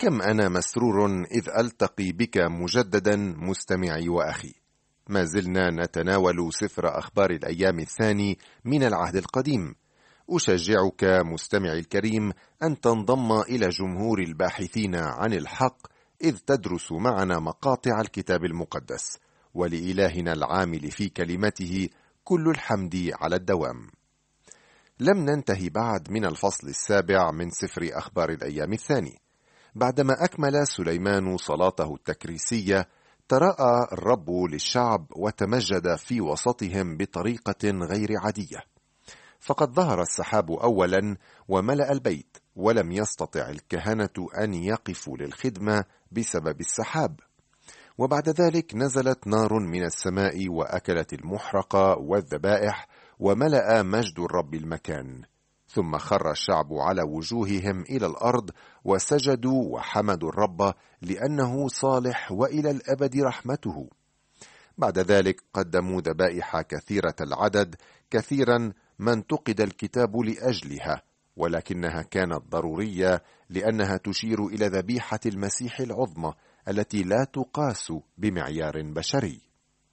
كم أنا مسرور إذ ألتقي بك مجددا مستمعي وأخي. ما زلنا نتناول سفر أخبار الأيام الثاني من العهد القديم. أشجعك مستمعي الكريم أن تنضم إلى جمهور الباحثين عن الحق إذ تدرس معنا مقاطع الكتاب المقدس، ولإلهنا العامل في كلمته كل الحمد على الدوام. لم ننتهي بعد من الفصل 7 من سفر أخبار الأيام الثاني. بعدما أكمل سليمان صلاته التكريسية تراءى الرب للشعب وتمجد في وسطهم بطريقة غير عادية، فقد ظهر السحاب أولا وملأ البيت، ولم يستطع الكهنة أن يقفوا للخدمة بسبب السحاب. وبعد ذلك نزلت نار من السماء وأكلت المحرقة والذبائح وملأ مجد الرب المكان. ثم خر الشعب على وجوههم إلى الأرض وسجدوا وحمدوا الرب لأنه صالح وإلى الأبد رحمته. بعد ذلك قدموا ذبائح كثيرة العدد، كثيرا ما انتقد الكتاب لأجلها، ولكنها كانت ضرورية لأنها تشير إلى ذبيحة المسيح العظمى التي لا تقاس بمعيار بشري.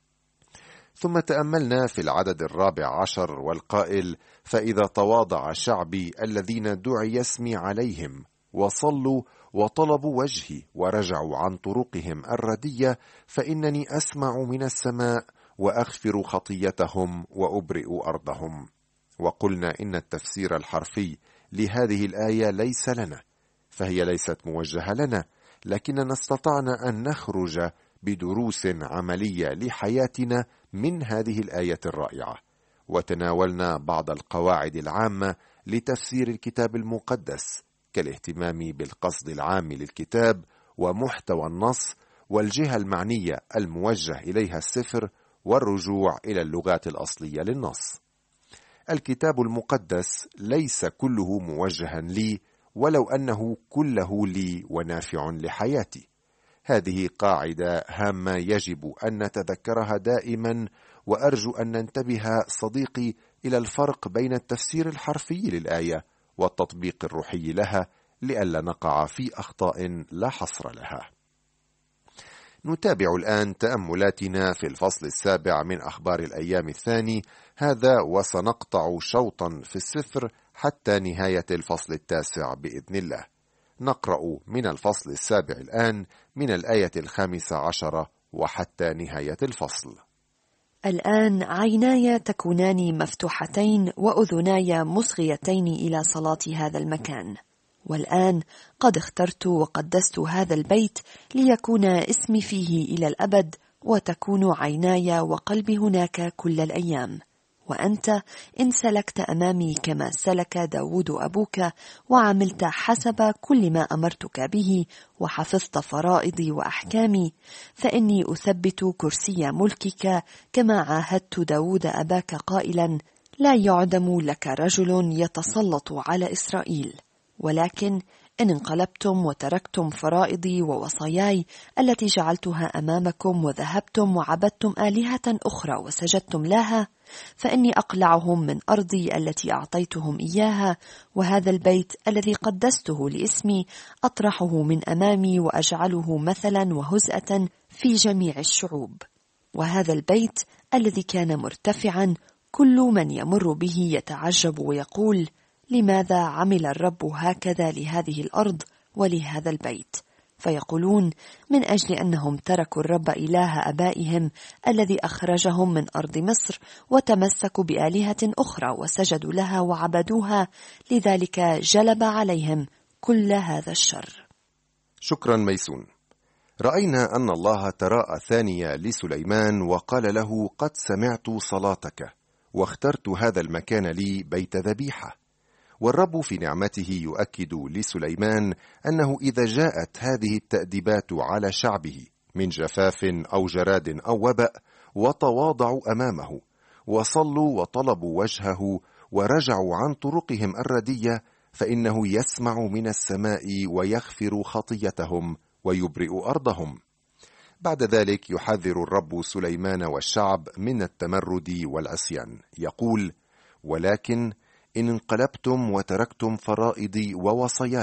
ثم تأملنا في العدد 14 والقائل: فإذا تواضع شعبي الذين دعي اسمي عليهم وصلوا وطلبوا وجهي ورجعوا عن طرقهم الردية فإنني أسمع من السماء وأغفر خطيتهم وأبرئ أرضهم. وقلنا إن التفسير الحرفي لهذه الآية ليس لنا، فهي ليست موجهة لنا، لكننا استطعنا أن نخرج بدروس عملية لحياتنا من هذه الآية الرائعة، وتناولنا بعض القواعد العامة لتفسير الكتاب المقدس، كالاهتمام بالقصد العام للكتاب ومحتوى النص والجهة المعنية الموجه إليها السفر والرجوع إلى اللغات الأصلية للنص. الكتاب المقدس ليس كله موجها لي، ولو أنه كله لي ونافع لحياتي. هذه قاعدة هامة يجب أن نتذكرها دائما، وأرجو أن ننتبه صديقي إلى الفرق بين التفسير الحرفي للآية والتطبيق الروحي لها، لئلا نقع في أخطاء لا حصر لها. نتابع الآن تأملاتنا في الفصل 7 من أخبار الأيام الثاني هذا، وسنقطع شوطا في السفر حتى نهاية الفصل 9 بإذن الله. نقرأ من الفصل 7 الآن من الآية 15 وحتى نهاية الفصل. الآن عيناي تكونان مفتوحتين وأذناي مصغيتين إلى صلاة هذا المكان. والآن قد اخترت وقدست هذا البيت ليكون اسمي فيه إلى الأبد، وتكون عيناي وقلبي هناك كل الأيام. وأنت إن سلكت أمامي كما سلك داود أبوك، وعملت حسب كل ما أمرتك به، وحفظت فرائضي وأحكامي، فإني أثبت كرسي ملكك كما عاهدت داود أباك قائلا: لا يعدم لك رجل يتسلط على إسرائيل. ولكن إن انقلبتم وتركتم فرائضي ووصاياي التي جعلتها أمامكم، وذهبتم وعبدتم آلهة أخرى وسجدتم لها، فإني أقلعهم من أرضي التي أعطيتهم إياها، وهذا البيت الذي قدسته لاسمي أطرحه من أمامي، وأجعله مثلا وهزءة في جميع الشعوب. وهذا البيت الذي كان مرتفعا كل من يمر به يتعجب ويقول: لماذا عمل الرب هكذا لهذه الأرض ولهذا البيت؟ فيقولون: من أجل أنهم تركوا الرب إله أبائهم الذي أخرجهم من أرض مصر، وتمسكوا بآلهة أخرى وسجدوا لها وعبدوها، لذلك جلب عليهم كل هذا الشر. شكرا ميسون. رأينا أن الله تراءى ثانية لسليمان وقال له: قد سمعت صلاتك واخترت هذا المكان لي بيت ذبيحة. والرب في نعمته يؤكد لسليمان أنه إذا جاءت هذه التأديبات على شعبه من جفاف أو جراد أو وباء، وتواضعوا أمامه وصلوا وطلبوا وجهه ورجعوا عن طرقهم الردية، فإنه يسمع من السماء ويغفر خطيتهم ويبرئ أرضهم. بعد ذلك يحذر الرب سليمان والشعب من التمرد والعصيان، يقول: ولكن إن انقلبتم وتركتم فرائضي ووصاياي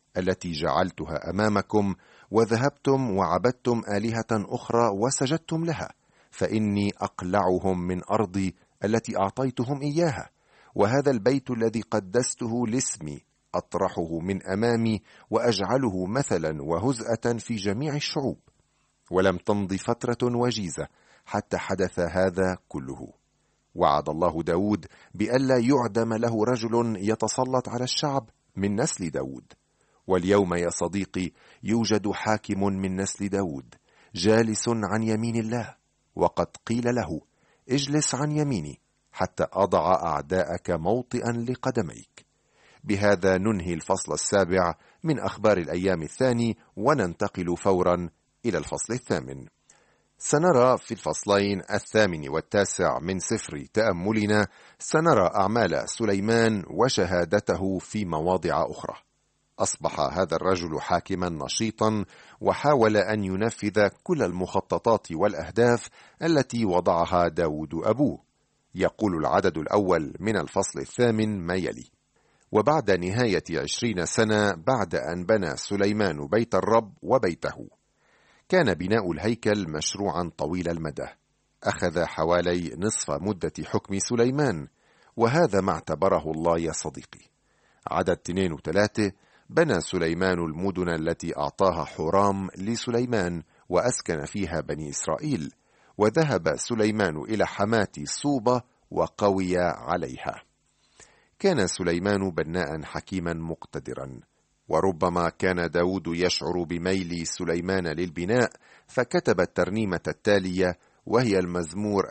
التي جعلتها أمامكم، وذهبتم وعبدتم آلهة أخرى وسجدتم لها، فإني أقلعهم من أرضي التي أعطيتهم إياها، وهذا البيت الذي قدسته لاسمي أطرحه من أمامي، وأجعله مثلا وهزءة في جميع الشعوب. ولم تمض فترة وجيزة حتى حدث هذا كله. وعد الله داود بألا يعدم له رجل يتسلط على الشعب من نسل داود. واليوم يا صديقي يوجد حاكم من نسل داود جالس عن يمين الله، وقد قيل له: اجلس عن يميني حتى أضع أعداءك موطئا لقدميك. بهذا ننهي الفصل 7 من أخبار الأيام الثاني، وننتقل فورا إلى الفصل 8. سنرى في الفصلين 8 و9 من سفر تأملنا سنرى أعمال سليمان وشهادته في مواضع أخرى. أصبح هذا الرجل حاكما نشيطا، وحاول أن ينفذ كل المخططات والأهداف التي وضعها داود أبوه. يقول العدد الأول من الفصل 8 ما يلي: وبعد نهاية 20 سنة بعد أن بنى سليمان بيت الرب وبيته. كان بناء الهيكل مشروعا طويل المدى، أخذ حوالي نصف مدة حكم سليمان، وهذا ما اعتبره الله يا صديقي. عدد 2 و3: بنى سليمان المدن التي أعطاها حرام لسليمان، وأسكن فيها بني إسرائيل، وذهب سليمان إلى حماة صوبة وقوي عليها. كان سليمان بناء حكيما مقتدرا، وربما كان داود يشعر بميل سليمان للبناء، فكتب الترنيمة التالية، وهي المزمور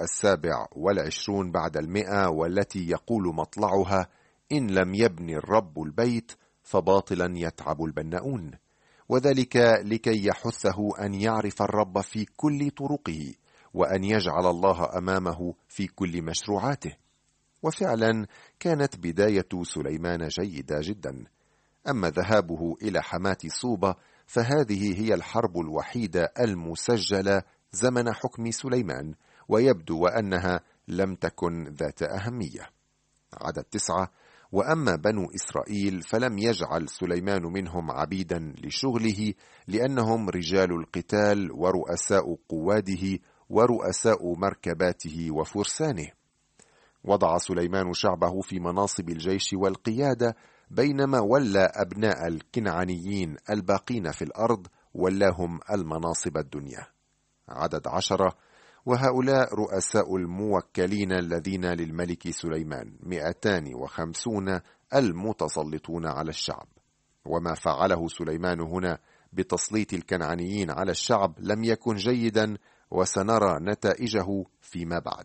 27 بعد 100، والتي يقول مطلعها: إن لم يبني الرب البيت فباطلا يتعب البناؤون. وذلك لكي يحثه أن يعرف الرب في كل طرقه، وأن يجعل الله أمامه في كل مشروعاته. وفعلا كانت بداية سليمان جيدة جدا. أما ذهابه إلى حماة صوبة فهذه هي الحرب الوحيدة المسجلة زمن حكم سليمان، ويبدو أنها لم تكن ذات أهمية. عدد 9: وأما بنو إسرائيل فلم يجعل سليمان منهم عبيدا لشغله، لأنهم رجال القتال ورؤساء قواده ورؤساء مركباته وفرسانه. وضع سليمان شعبه في مناصب الجيش والقيادة، بينما ولى أبناء الكنعانيين الباقين في الأرض ولاهم المناصب الدنيا. عدد 10: وهؤلاء رؤساء الموكلين الذين للملك سليمان 250 المتسلطون على الشعب. وما فعله سليمان هنا بتسليط الكنعانيين على الشعب لم يكن جيدا، وسنرى نتائجه فيما بعد.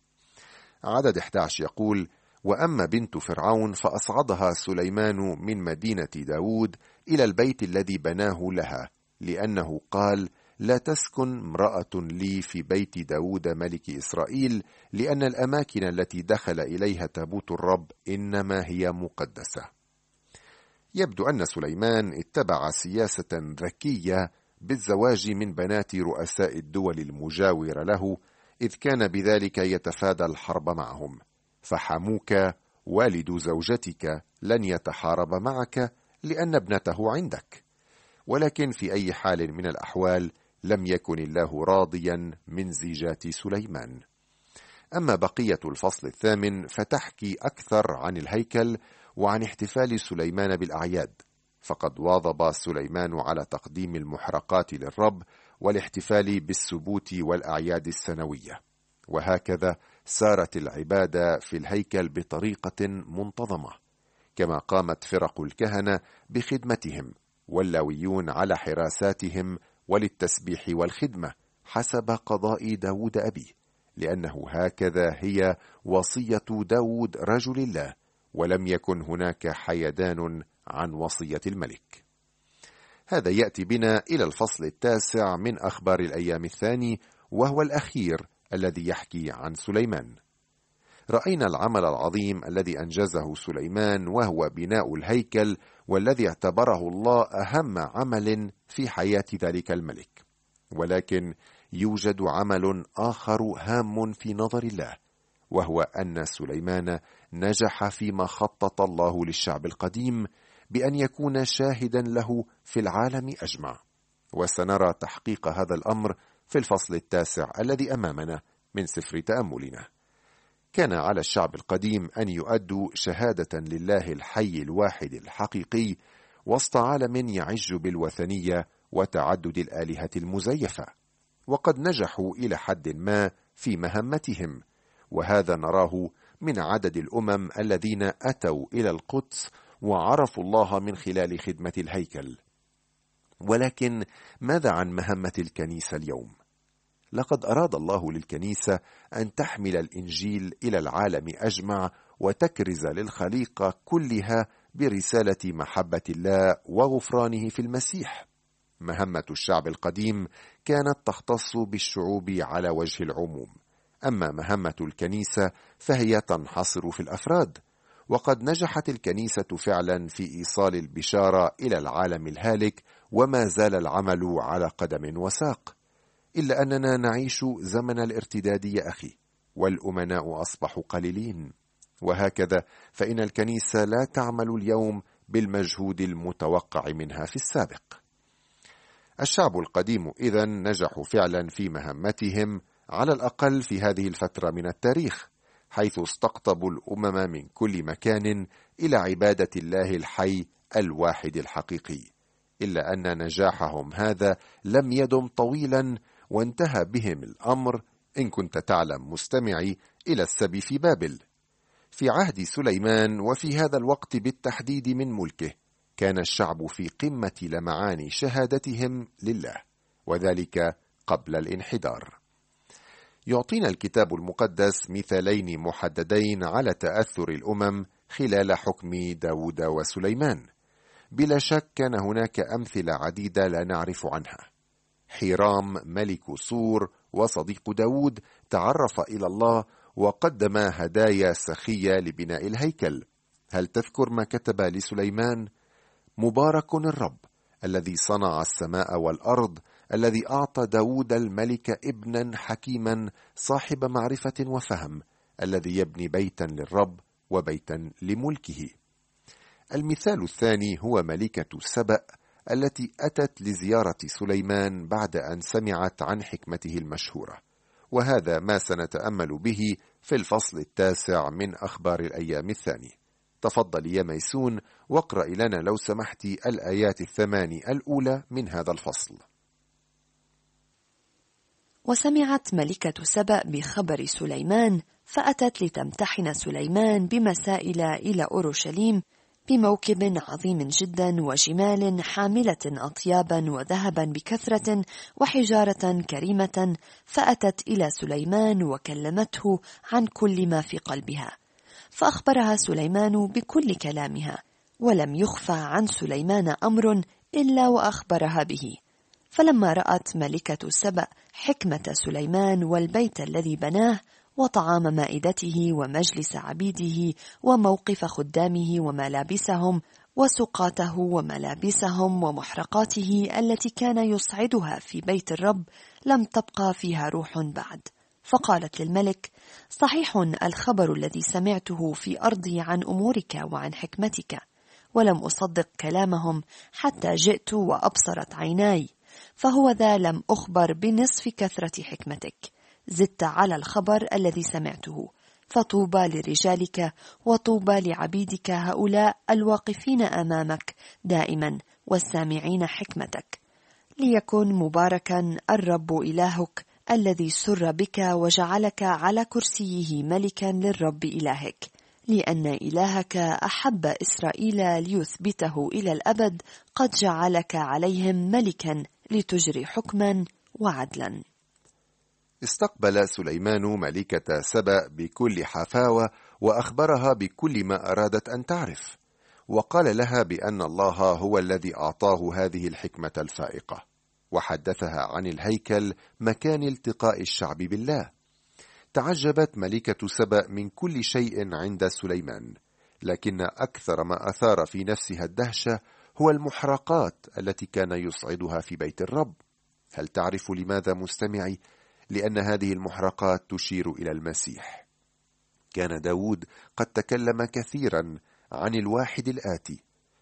عدد 11 يقول: وأما بنت فرعون فأصعدها سليمان من مدينة داود إلى البيت الذي بناه لها، لأنه قال: لا تسكن امرأة لي في بيت داود ملك إسرائيل، لأن الأماكن التي دخل إليها تابوت الرب إنما هي مقدسة. يبدو أن سليمان اتبع سياسة ذكية بالزواج من بنات رؤساء الدول المجاورة له، إذ كان بذلك يتفادى الحرب معهم. فحموك والد زوجتك لن يتحارب معك لأن ابنته عندك. ولكن في أي حال من الأحوال لم يكن الله راضيا من زيجات سليمان. أما بقية الفصل 8 فتحكي أكثر عن الهيكل وعن احتفال سليمان بالأعياد، فقد واظب سليمان على تقديم المحرقات للرب والاحتفال بالسبوت والأعياد السنوية. وهكذا سارت العبادة في الهيكل بطريقة منتظمة، كما قامت فرق الكهنة بخدمتهم واللاويون على حراساتهم وللتسبيح والخدمة حسب قضاء داود أبيه، لأنه هكذا هي وصية داود رجل الله، ولم يكن هناك حيدان عن وصية الملك. هذا يأتي بنا إلى الفصل 9 من أخبار الأيام الثاني، وهو الأخير الذي يحكي عن سليمان. رأينا العمل العظيم الذي أنجزه سليمان، وهو بناء الهيكل، والذي اعتبره الله أهم عمل في حياة ذلك الملك. ولكن يوجد عمل آخر هام في نظر الله، وهو أن سليمان نجح فيما خطط الله للشعب القديم بأن يكون شاهدا له في العالم أجمع. وسنرى تحقيق هذا الأمر في الفصل 9 الذي أمامنا من سفر تأملنا. كان على الشعب القديم أن يؤدوا شهادة لله الحي الواحد الحقيقي وسط عالم يعج بالوثنية وتعدد الآلهة المزيفة، وقد نجحوا إلى حد ما في مهمتهم، وهذا نراه من عدد الأمم الذين أتوا إلى القدس وعرفوا الله من خلال خدمة الهيكل. ولكن ماذا عن مهمة الكنيسة اليوم؟ لقد أراد الله للكنيسة أن تحمل الإنجيل إلى العالم أجمع وتكرز للخليقة كلها برسالة محبة الله وغفرانه في المسيح. مهمة الشعب القديم كانت تختص بالشعوب على وجه العموم، أما مهمة الكنيسة فهي تنحصر في الأفراد. وقد نجحت الكنيسة فعلا في إيصال البشارة إلى العالم الهالك، وما زال العمل على قدم وساق. إلا أننا نعيش زمن الارتداد يا أخي، والأمناء أصبحوا قليلين، وهكذا فإن الكنيسة لا تعمل اليوم بالمجهود المتوقع منها في السابق. الشعب القديم إذن نجحوا فعلا في مهمتهم، على الأقل في هذه الفترة من التاريخ، حيث استقطبوا الأمم من كل مكان إلى عبادة الله الحي الواحد الحقيقي. إلا أن نجاحهم هذا لم يدم طويلا، وانتهى بهم الأمر، إن كنت تعلم مستمعي، إلى السبي في بابل. في عهد سليمان، وفي هذا الوقت بالتحديد من ملكه، كان الشعب في قمة لمعان شهادتهم لله، وذلك قبل الانحدار. يعطينا الكتاب المقدس مثالين محددين على تأثر الأمم خلال حكم داود وسليمان. بلا شك كان هناك أمثلة عديدة لا نعرف عنها. حيرام ملك سور وصديق داود تعرف إلى الله وقدم هدايا سخية لبناء الهيكل. هل تذكر ما كتب لسليمان؟ مبارك الرب الذي صنع السماء والأرض، الذي أعطى داود الملك ابنا حكيما صاحب معرفة وفهم، الذي يبني بيتا للرب وبيتا لملكه. المثال الثاني هو ملكة سبأ التي أتت لزيارة سليمان بعد أن سمعت عن حكمته المشهورة، وهذا ما سنتأمل به في الفصل 9 من أخبار الأيام الثاني. تفضل يا ميسون واقرأ لنا لو سمحت الآيات 8 الأولى من هذا الفصل. وسمعت ملكة سبأ بخبر سليمان، فأتت لتمتحن سليمان بمسائل إلى أورشليم بموكب عظيم جدا وجمال حاملة أطيابا وذهبا بكثرة وحجارة كريمة، فأتت إلى سليمان وكلمته عن كل ما في قلبها، فأخبرها سليمان بكل كلامها، ولم يخفى عن سليمان أمر إلا وأخبرها به. فلما رأت ملكة سبأ حكمة سليمان والبيت الذي بناه وطعام مائدته ومجلس عبيده وموقف خدامه وملابسهم وسقاته وملابسهم ومحرقاته التي كان يصعدها في بيت الرب، لم تبقى فيها روح بعد. فقالت للملك: صحيح الخبر الذي سمعته في أرضي عن أمورك وعن حكمتك، ولم أصدق كلامهم حتى جئت وأبصرت عيناي، فهو ذا لم أخبر بنصف كثرة حكمتك، زدت على الخبر الذي سمعته. فطوبى لرجالك وطوبى لعبيدك هؤلاء الواقفين أمامك دائما والسامعين حكمتك. ليكن مباركا الرب إلهك الذي سر بك وجعلك على كرسيه ملكا للرب إلهك، لأن إلهك أحب إسرائيل ليثبته إلى الأبد، قد جعلك عليهم ملكا لتجري حكما وعدلا. استقبل سليمان ملكة سبأ بكل حفاوة، وأخبرها بكل ما أرادت أن تعرف، وقال لها بأن الله هو الذي أعطاه هذه الحكمة الفائقة، وحدثها عن الهيكل مكان التقاء الشعب بالله. تعجبت ملكة سبأ من كل شيء عند سليمان، لكن أكثر ما أثار في نفسها الدهشة هو المحرقات التي كان يصعدها في بيت الرب. هل تعرف لماذا مستمعي؟ لأن هذه المحرقات تشير إلى المسيح. كان داود قد تكلم كثيرا عن الواحد الآتي،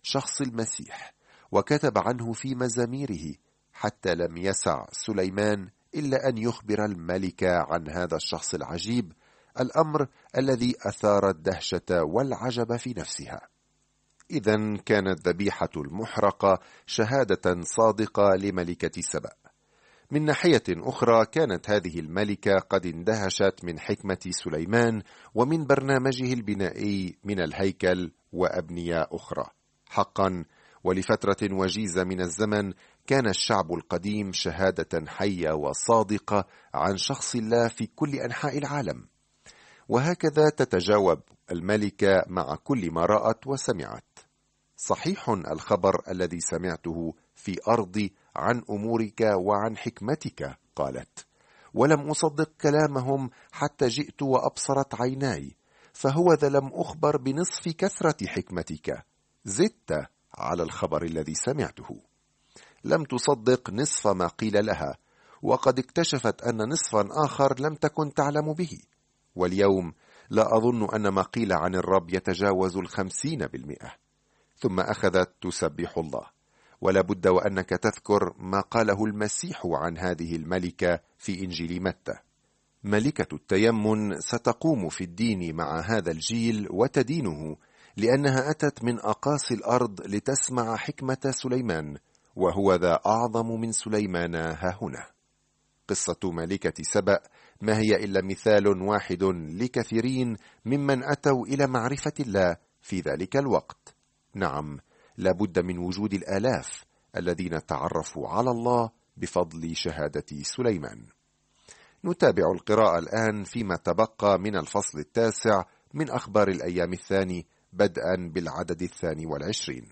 شخص المسيح، وكتب عنه في مزاميره، حتى لم يسع سليمان إلا أن يخبر الملكة عن هذا الشخص العجيب، الأمر الذي أثار الدهشة والعجب في نفسها. إذن كانت ذبيحة المحرقة شهادة صادقة لملكة سبأ. من ناحية أخرى كانت هذه الملكة قد اندهشت من حكمة سليمان ومن برنامجه البنائي من الهيكل وأبنية أخرى. حقا ولفترة وجيزة من الزمن كان الشعب القديم شهادة حية وصادقة عن شخص الله في كل أنحاء العالم. وهكذا تتجاوب الملكة مع كل ما رأت وسمعت. صحيح الخبر الذي سمعته في أرضي عن أمورك وعن حكمتك، قالت، ولم أصدق كلامهم حتى جئت وأبصرت عيناي، فهو ذا لم أخبر بنصف كثرة حكمتك، زدت على الخبر الذي سمعته. لم تصدق نصف ما قيل لها، وقد اكتشفت أن نصفا آخر لم تكن تعلم به. واليوم لا أظن أن ما قيل عن الرب يتجاوز 50%. ثم أخذت تسبح الله. ولا بد وأنك تذكر ما قاله المسيح عن هذه الملكة في إنجيل متى: ملكة التيمن ستقوم في الدين مع هذا الجيل وتدينه، لأنها أتت من أقاصي الأرض لتسمع حكمة سليمان، وهو ذا أعظم من سليمان هاهنا. قصة ملكة سبأ ما هي إلا مثال واحد لكثيرين ممن أتوا إلى معرفة الله في ذلك الوقت. نعم، لابد من وجود الآلاف الذين تعرفوا على الله بفضل شهادة سليمان. نتابع القراءة الآن فيما تبقى من الفصل 9 من أخبار الأيام الثاني، بدءا بالعدد 22.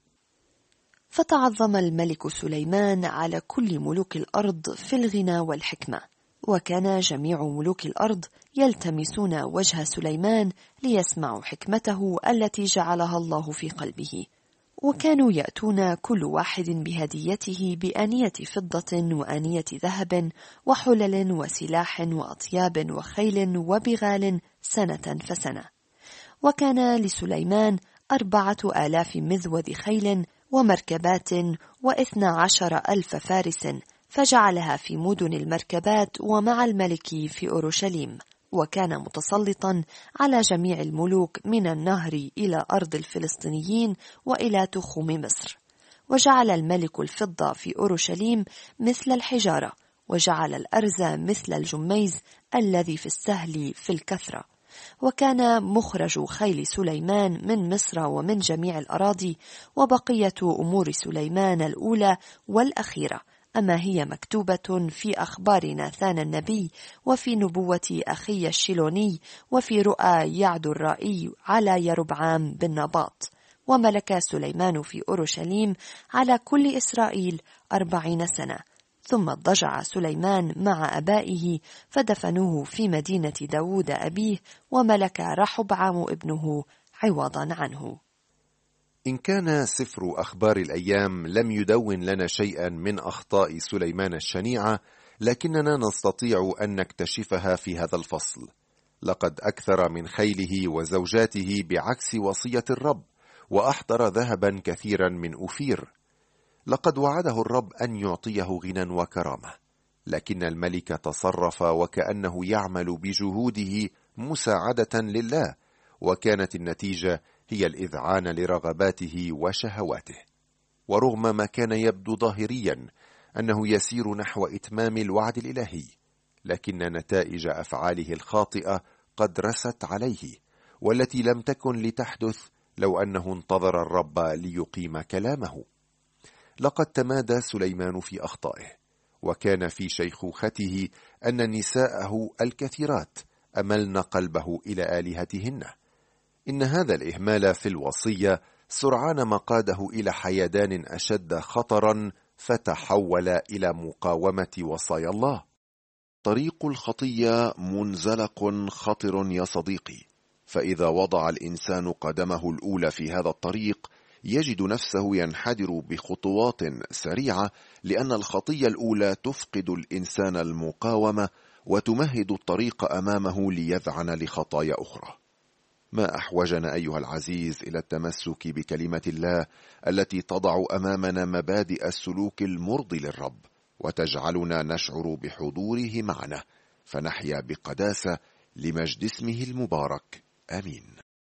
فتعظم الملك سليمان على كل ملوك الأرض في الغنى والحكمة، وكان جميع ملوك الأرض يلتمسون وجه سليمان ليسمعوا حكمته التي جعلها الله في قلبه. وكانوا يأتون كل واحد بهديته بآنية فضة وآنية ذهب وحلل وسلاح وأطياب وخيل وبغال سنة فسنة. وكان لسليمان 4,000 مذود خيل ومركبات 12,000 فارس، فجعلها في مدن المركبات ومع الملك في أورشليم. وكان متسلطا على جميع الملوك من النهر إلى أرض الفلسطينيين وإلى تخوم مصر. وجعل الملك الفضة في أورشليم مثل الحجارة، وجعل الأرز مثل الجميز الذي في السهل في الكثرة. وكان مخرج خيل سليمان من مصر ومن جميع الأراضي. وبقية أمور سليمان الأولى والأخيرة أما هي مكتوبة في أخبار ناثان النبي، وفي نبوة أخي الشيلوني، وفي رؤى يعد الرائي على يربعام بن نباط. وملك سليمان في أورشليم على كل إسرائيل 40 سنة. ثم اضطجع سليمان مع أبائه فدفنوه في مدينة داود أبيه، وملك رحبعام ابنه عوضا عنه. إن كان سفر أخبار الأيام لم يدون لنا شيئا من أخطاء سليمان الشنيعة، لكننا نستطيع أن نكتشفها في هذا الفصل. لقد أكثر من خيله وزوجاته بعكس وصية الرب، وأحضر ذهبا كثيرا من أوفير. لقد وعده الرب أن يعطيه غنى وكرامة، لكن الملك تصرف وكأنه يعمل بجهوده مساعدة لله، وكانت النتيجة هي الإذعان لرغباته وشهواته. ورغم ما كان يبدو ظاهريا أنه يسير نحو إتمام الوعد الإلهي، لكن نتائج أفعاله الخاطئة قد رست عليه، والتي لم تكن لتحدث لو أنه انتظر الرب ليقيم كلامه. لقد تمادى سليمان في أخطائه، وكان في شيخوخته أن نساءه الكثيرات أملن قلبه إلى آلهتهن. إن هذا الإهمال في الوصية سرعان ما قاده إلى حيدان أشد خطرا، فتحول إلى مقاومة وصايا الله. طريق الخطية منزلق خطر يا صديقي، فإذا وضع الإنسان قدمه الأولى في هذا الطريق يجد نفسه ينحدر بخطوات سريعة، لأن الخطية الأولى تفقد الإنسان المقاومة وتمهد الطريق أمامه ليذعن لخطايا أخرى. ما أحوجنا أيها العزيز إلى التمسك بكلمة الله التي تضع أمامنا مبادئ السلوك المرضي للرب، وتجعلنا نشعر بحضوره معنا، فنحيا بقداسة لمجد اسمه المبارك. آمين.